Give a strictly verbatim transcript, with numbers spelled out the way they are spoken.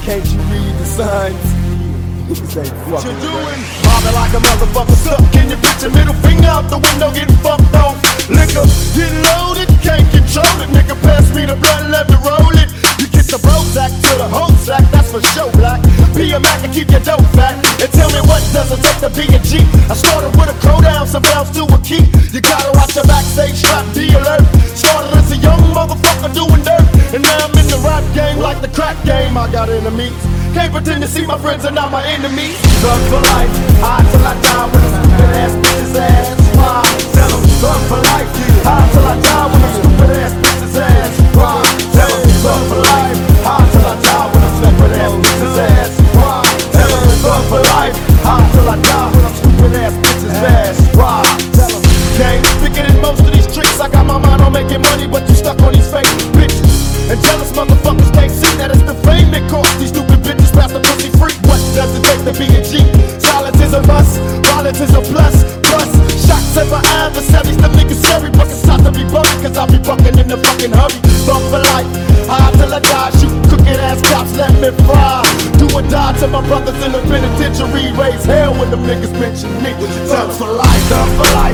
Can't you read the signs? Say fuck What you doing? Mobbing like a motherfucker, stuck in your bitch and middle finger out the window, getting fucked off. Liquor, getting loaded, can't control it. Nigga, pass me the blunt, let me roll it. You get the Prozac to the whole sack, that's for sure, black. Be a Mac and keep your dope fat. And tell me what does it take to be a G? I started with a crow down, some bounce to a key. You gotta watch your backstage strap, be alert. Started as a young motherfucker doing dirt, and now I'm in the rap game like the crack game. I got enemies. Can't pretend to see my friends are not my enemies. Thug for life, high till I die with a stupid ass bitch's ass. Why? Tell them, thug for life, high till I die with a stupid ass bitch's ass. Why? Tell them, thug for life, high till I die with a stupid ass bitch's ass. Why? Tell them, thug for life, high till I die with a stupid ass bitch's ass. Why? Tell them, gang, bigger than most of these tricks. I got my mind on making money, but you stuck on these fake bitches. And jealous motherfuckers can't see that it's the fame that cost these stupid bitches pass the pussy free. What does it take to be a G? Silence is a must, violence is a plus. Plus, shots at my adversaries, them niggas scary, but it's time to be bumping, cause I'll be bucking in the fucking hurry. Bump for life, high till I die, shoot crooked ass cops, let me fry. Do or die to my brothers in the penitentiary, raise hell when them niggas mention me. Thug for life, thug for life.